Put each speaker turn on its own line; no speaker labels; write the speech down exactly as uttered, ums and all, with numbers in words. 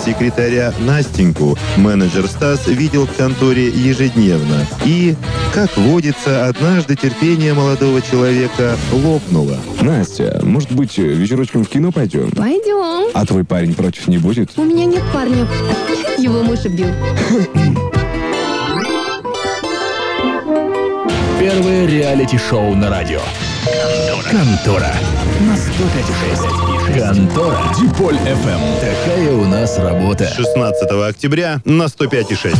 пресс-секретаря Настеньку менеджер Стас видел в конторе ежедневно. И, как водится, однажды терпение молодого человека лопнуло.
Настя, может быть, вечерочком в кино пойдем?
Пойдем.
А твой парень против не будет?
У меня нет парня. Его муж убил.
Первое реалити-шоу на радио. Контора. На сто пять и шесть. Контора. Диполь эф эм. Такая у нас работа.
шестнадцатого октября на сто пять и шесть.